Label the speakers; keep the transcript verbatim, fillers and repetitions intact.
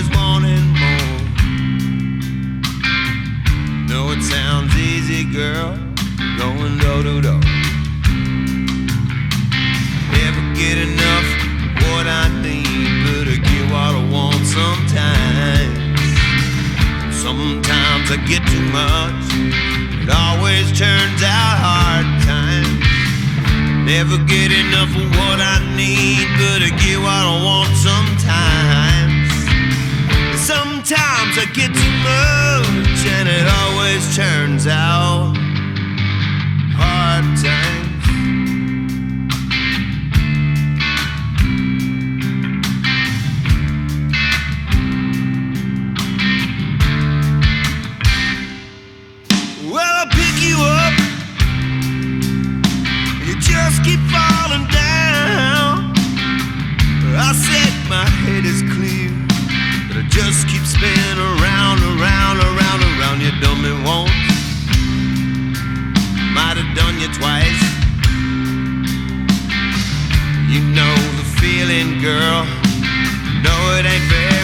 Speaker 1: always wanting more. No, it sounds easy, girl, going door to door. Never get enough of what I need, but I get what I want sometimes. Sometimes I get too much, it always turns out hard times. Never get enough of what I need, but I get what I want sometimes. Sometimes I get too much, and it always turns out hard times. Well, I pick you up, and you just keep falling down. I said my head is clear, but I just keep spinning around, around, around, around. You done me once, might have done you twice. You know the feeling, girl. No, it ain't fair.